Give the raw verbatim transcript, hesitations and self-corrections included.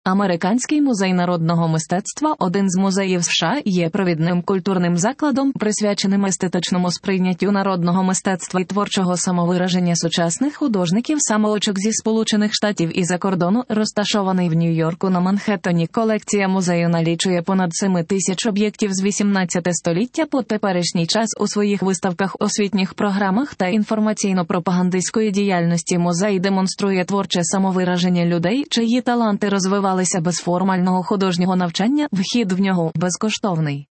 Американський музей народного мистецтва, один з музеїв США, є провідним культурним закладом, присвяченим естетичному сприйняттю народного мистецтва і творчого самовираження сучасних художників-самоочок зі Сполучених Штатів і за кордону. Розташований в Нью-Йорку на Манхеттені, колекція музею налічує понад семи тисяч об'єктів з вісімнадцятого століття по теперішній час. У своїх виставках, освітніх програмах та інформаційно-пропагандистської діяльності музей демонструє творче самовираження людей, чиї таланти розвивалися без формального художнього навчання. Вхід в нього безкоштовний.